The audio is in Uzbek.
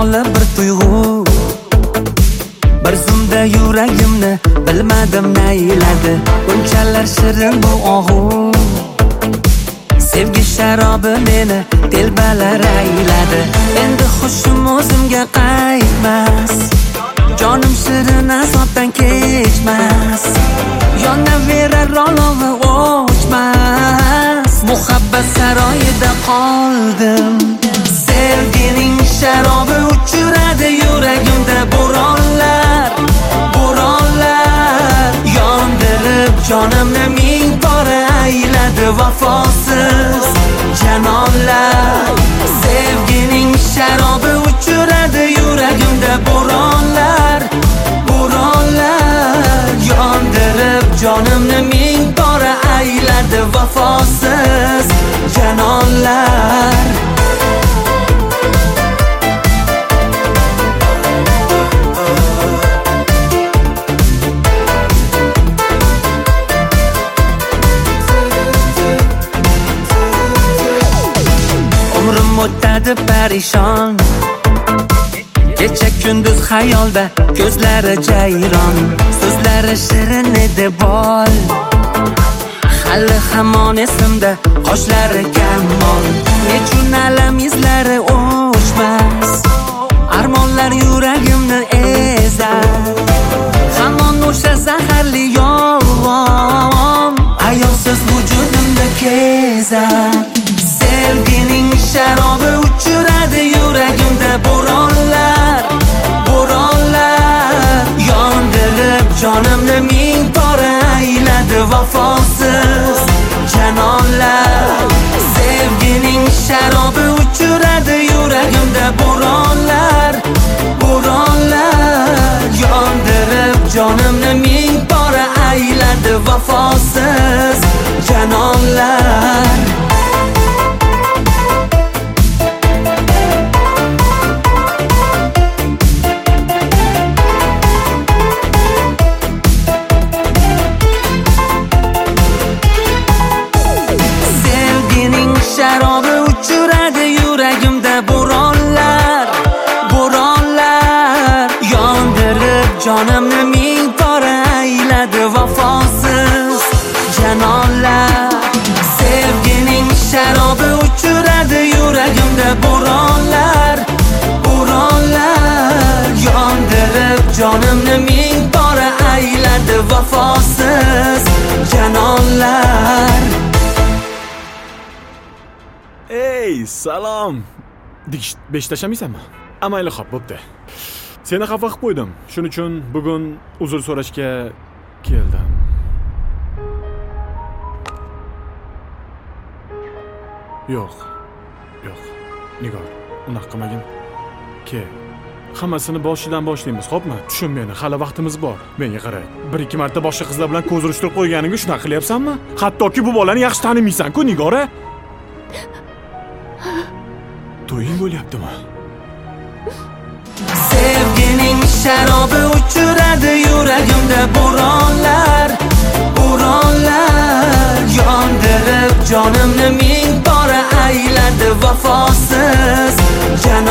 Shimoli bir tuyg'u, bir zumda yuragimni bilmadim nayladi. Bunchalar shirin bu og'u, sevgi sharobi meni telbalar ayladi. Endi xushim o'zimga qaytmas, jonim shirin azobdan kechmas. Yonaverar olog'i o'chmas, muhabbat saroyida qoldim. Sevgining sharobi uchiradi yuragimda bo'ronlar, bo'ronlar. Yondirib jonimni ming pora ayladi vafosiz janonlar. Sevgining sharobi uchiradi yuragimda bo'ronlar, bo'ronlar. Yondirib jonimni ming pora ayladi vafosiz janonlar. O'tadi parishon, kecha kunduz xayolda ko'zlari jayron. So'zlari shirin edi bol, hali hamon esimda qoshlari kamol. Nechun alam izlari o'chmas, armonlar yuragimni ezar. Hamon o'sha zaharli yolg'on ayovsiz vujudimda kezar. Sevgining sharobi uchiradi yuragimda bo'ronlar, bo'ronlar. Yondirib jonimni ming pora ayladi vafosiz janonlar. Sevgining sharobi uchiradi yuragimda bo'ronlar, bo'ronlar. Yondirib jonimni ming pora ayladi vafosiz janonlar. Sharobi uchiradi yuragimda bo'ronlar, bo'ronlar. Yondirib jonimni ming pora ayladi vafosiz janonlar. Sevgining sharobi uchiradi yuragimda bo'ronlar, bo'ronlar. Yondirib jonimni ming pora ayladi vafosiz janonlar. Ey, salom. Dish besh tashamaysanmi? Amayli xo'p, bo'pti. Seni xafa qilib qo'ydim. Shuning uchun bugun uzr so'rashga keldim. Yo'q. Nigor, unaqa qilmagin. Hammasini boshidan boshlaymiz, xo'pmi? Tushun meni, hali vaqtimiz bor. Menga qara. 1-2 marta boshqa qizlar bilan ko'z urishtirib qo'yganingga shunaqa qilyapsanmi? Hattoki bu bolani yaxshi tanimaysan-ku, Nigora. To'ying bo'lyaptimi? Sevgining sharobi uchiradi yuragimda bo'ronlar, bo'ronlar. Yondirib jonimni ming pora ayladi vafosiz janonlar.